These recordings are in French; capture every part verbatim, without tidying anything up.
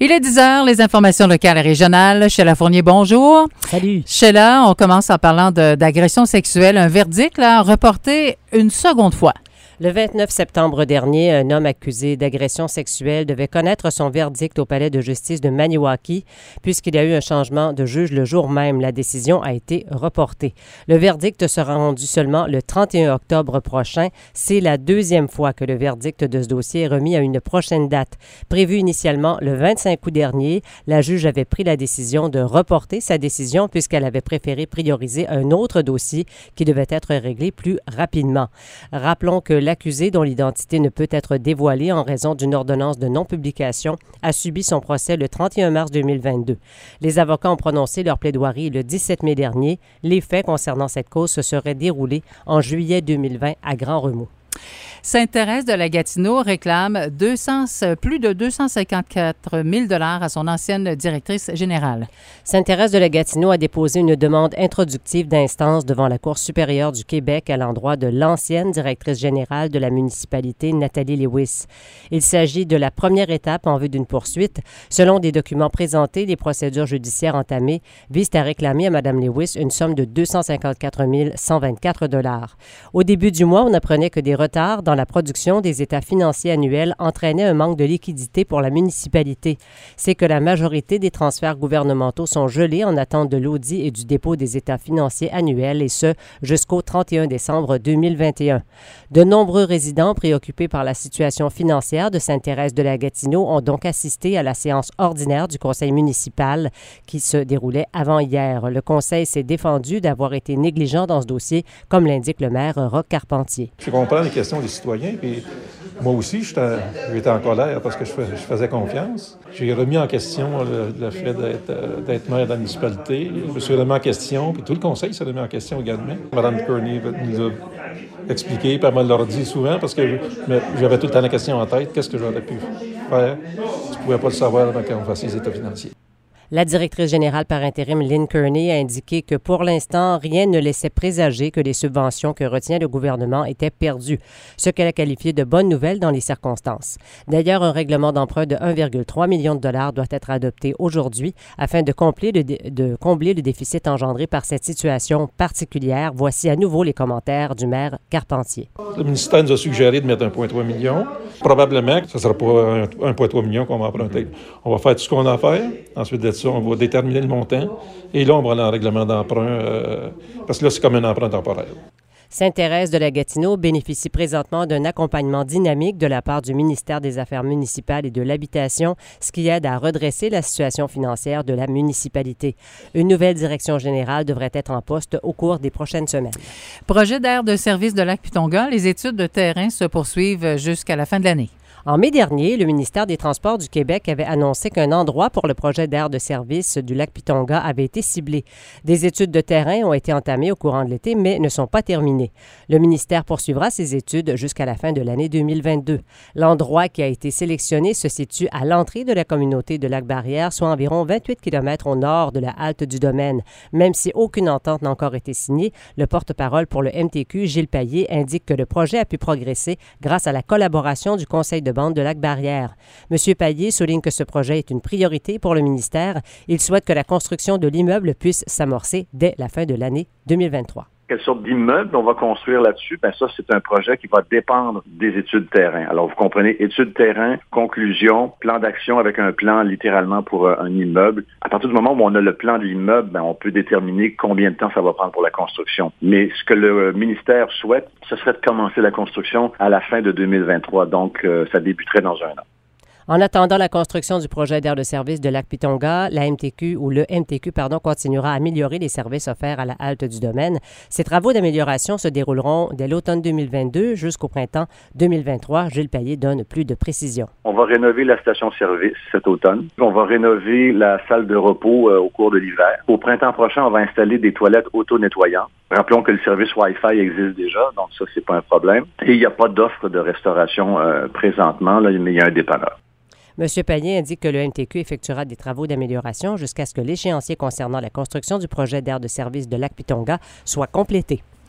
Il est dix heures, les informations locales et régionales. Sheila Fournier, bonjour. Salut. Sheila, on commence en parlant de, d'agression sexuelle. Un verdict, là, reporté une seconde fois. Le vingt-neuf septembre dernier, un homme accusé d'agression sexuelle devait connaître son verdict au palais de justice de Maniwaki puisqu'il y a eu un changement de juge le jour même. La décision a été reportée. Le verdict sera rendu seulement le trente et un octobre prochain. C'est la deuxième fois que le verdict de ce dossier est remis à une prochaine date. Prévu initialement le vingt-cinq août dernier, la juge avait pris la décision de reporter sa décision puisqu'elle avait préféré prioriser un autre dossier qui devait être réglé plus rapidement. Rappelons que la L'accusé, dont l'identité ne peut être dévoilée en raison d'une ordonnance de non-publication, a subi son procès le trente et un mars deux mille vingt-deux. Les avocats ont prononcé leur plaidoirie le dix-sept mai dernier. Les faits concernant cette cause se seraient déroulés en juillet deux mille vingt à Grand Remous. Sainte-Thérèse de la Gatineau réclame deux cents, plus de deux cent cinquante-quatre mille dollars à son ancienne directrice générale. Sainte-Thérèse de la Gatineau a déposé une demande introductive d'instance devant la Cour supérieure du Québec à l'endroit de l'ancienne directrice générale de la municipalité, Nathalie Lewis. Il s'agit de la première étape en vue d'une poursuite. Selon des documents présentés, les procédures judiciaires entamées visent à réclamer à Mme Lewis une somme de deux cent cinquante-quatre mille cent vingt-quatre dollars. Au début du mois, on apprenait que des retards dans la production des états financiers annuels entraînait un manque de liquidité pour la municipalité. C'est que la majorité des transferts gouvernementaux sont gelés en attente de l'audit et du dépôt des états financiers annuels, et ce, jusqu'au trente et un décembre deux mille vingt et un. De nombreux résidents préoccupés par la situation financière de Sainte-Thérèse de la Gatineau ont donc assisté à la séance ordinaire du conseil municipal qui se déroulait avant-hier. Le conseil s'est défendu d'avoir été négligent dans ce dossier, comme l'indique le maire Roch Carpentier. Je comprends les questions des citoyens, puis moi aussi, j'étais, j'étais en colère parce que je, fais, je faisais confiance. J'ai remis en question le, le fait d'être, d'être maire de la municipalité. Je me suis remis en question, puis tout le conseil s'est remis en question également. Mme Kearney nous a expliqué, puis elle me l'a dit souvent, parce que j'avais tout le temps la question en tête, qu'est-ce que j'aurais pu faire? Je ne pouvais pas le savoir avant qu'on fasse les états financiers. La directrice générale par intérim, Lynn Kearney, a indiqué que pour l'instant, rien ne laissait présager que les subventions que retient le gouvernement étaient perdues, ce qu'elle a qualifié de bonne nouvelle dans les circonstances. D'ailleurs, un règlement d'emprunt de un virgule trois million de dollars doit être adopté aujourd'hui afin de combler, le dé- de combler le déficit engendré par cette situation particulière. Voici à nouveau les commentaires du maire Carpentier. Le ministère nous a suggéré de mettre un virgule trois million. Probablement que ce ne sera pas un virgule trois million qu'on va emprunter. On va faire tout ce qu'on a à faire. Ensuite de ça, on va déterminer le montant. Et là, on va aller en règlement d'emprunt, euh, parce que là, c'est comme un emprunt temporaire. Sainte-Thérèse de la Gatineau bénéficie présentement d'un accompagnement dynamique de la part du ministère des Affaires municipales et de l'Habitation, ce qui aide à redresser la situation financière de la municipalité. Une nouvelle direction générale devrait être en poste au cours des prochaines semaines. Projet d'aire de service de Lac-Pitonga, les études de terrain se poursuivent jusqu'à la fin de l'année. En mai dernier, le ministère des Transports du Québec avait annoncé qu'un endroit pour le projet d'aire de service du Lac-Pitonga avait été ciblé. Des études de terrain ont été entamées au courant de l'été, mais ne sont pas terminées. Le ministère poursuivra ces études jusqu'à la fin de l'année deux mille vingt-deux. L'endroit qui a été sélectionné se situe à l'entrée de la communauté de Lac-Barrière, soit environ vingt-huit kilomètres au nord de la halte du domaine. Même si aucune entente n'a encore été signée, le porte-parole pour le M T Q, Gilles Payet, indique que le projet a pu progresser grâce à la collaboration du Conseil de bande de Lac-Barrière. M. Payet souligne que ce projet est une priorité pour le ministère. Il souhaite que la construction de l'immeuble puisse s'amorcer dès la fin de l'année deux mille vingt-trois. Quelle sorte d'immeuble on va construire là-dessus? Ben ça, c'est un projet qui va dépendre des études terrain. Alors, vous comprenez, études terrain, conclusion, plan d'action avec un plan littéralement pour euh, un immeuble. À partir du moment où on a le plan de l'immeuble, ben, on peut déterminer combien de temps ça va prendre pour la construction. Mais ce que le ministère souhaite, ce serait de commencer la construction à la fin de deux mille vingt-trois. Donc, euh, ça débuterait dans un an. En attendant la construction du projet d'aire de service de Lac-Pitonga, la M T Q ou le M T Q pardon, continuera à améliorer les services offerts à la halte du domaine. Ces travaux d'amélioration se dérouleront dès l'automne deux mille vingt-deux jusqu'au printemps deux mille vingt-trois. Gilles Payet donne plus de précisions. On va rénover la station-service cet automne. On va rénover la salle de repos euh, au cours de l'hiver. Au printemps prochain, on va installer des toilettes auto-nettoyantes. Rappelons que le service Wi-Fi existe déjà, donc ça, c'est pas un problème. Et il n'y a pas d'offre de restauration euh, présentement, là, mais il y a un dépanneur. M. Payet indique que le M T Q effectuera des travaux d'amélioration jusqu'à ce que l'échéancier concernant la construction du projet d'aire de service de Lac-Pitonga soit complété.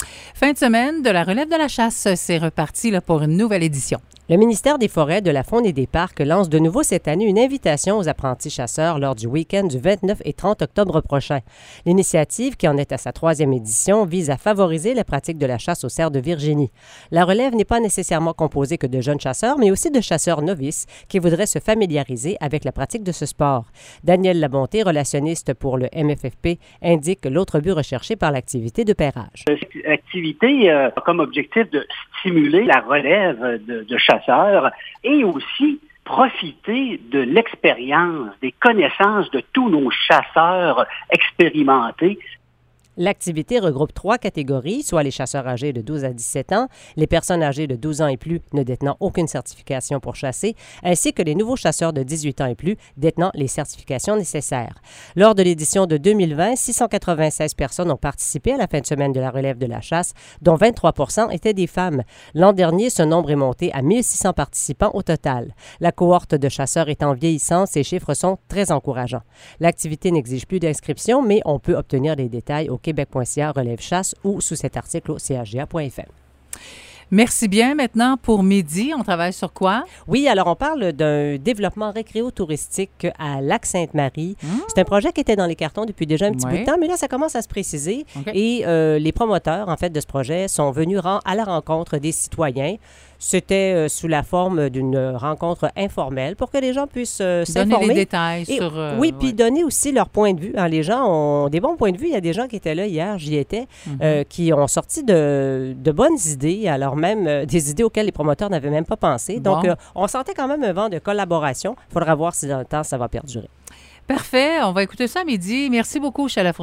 Fin de semaine de la relève de la chasse, c'est reparti là, pour une nouvelle édition. Le ministère des Forêts, de la Faune et des Parcs lance de nouveau cette année une invitation aux apprentis chasseurs lors du week-end du vingt-neuf et trente octobre prochain. L'initiative, qui en est à sa troisième édition, vise à favoriser la pratique de la chasse au cerf de Virginie. La relève n'est pas nécessairement composée que de jeunes chasseurs, mais aussi de chasseurs novices qui voudraient se familiariser avec la pratique de ce sport. Daniel Labonté, relationniste pour le M F F P, indique l'autre but recherché par l'activité de pairage. Cette activité euh, a comme objectif de stimuler la relève de, de chasseurs et aussi profiter de l'expérience, des connaissances de tous nos chasseurs expérimentés. L'activité regroupe trois catégories, soit les chasseurs âgés de douze à dix-sept ans, les personnes âgées de douze ans et plus ne détenant aucune certification pour chasser, ainsi que les nouveaux chasseurs de dix-huit ans et plus détenant les certifications nécessaires. Lors de l'édition de deux mille vingt, six cent quatre-vingt-seize personnes ont participé à la fin de semaine de la relève de la chasse, dont vingt-trois pour cent étaient des femmes. L'an dernier, ce nombre est monté à mille six cents participants au total. La cohorte de chasseurs étant vieillissante, ces chiffres sont très encourageants. L'activité n'exige plus d'inscription, mais on peut obtenir des détails au québec point c a relève chasse ou sous cet article au c a g a point f m. Merci bien. Maintenant, pour midi, on travaille sur quoi? Oui, alors on parle d'un développement récréo-touristique à Lac-Sainte-Marie. Mmh. C'est un projet qui était dans les cartons depuis déjà un petit oui. bout de temps, mais là, ça commence à se préciser. Okay. Et euh, les promoteurs, en fait, de ce projet sont venus à la rencontre des citoyens. C'était euh, sous la forme d'une rencontre informelle pour que les gens puissent euh, s'informer. Donner les détails et, sur... Euh, oui, puis ouais. donner aussi leur point de vue. Hein, les gens ont des bons points de vue. Il y a des gens qui étaient là hier, j'y étais, mm-hmm. euh, qui ont sorti de, de bonnes idées, alors même euh, des idées auxquelles les promoteurs n'avaient même pas pensé. Donc, bon. euh, on sentait quand même un vent de collaboration. Il faudra voir si dans le temps, ça va perdurer. Parfait. On va écouter ça à midi. Merci beaucoup, Chalafon.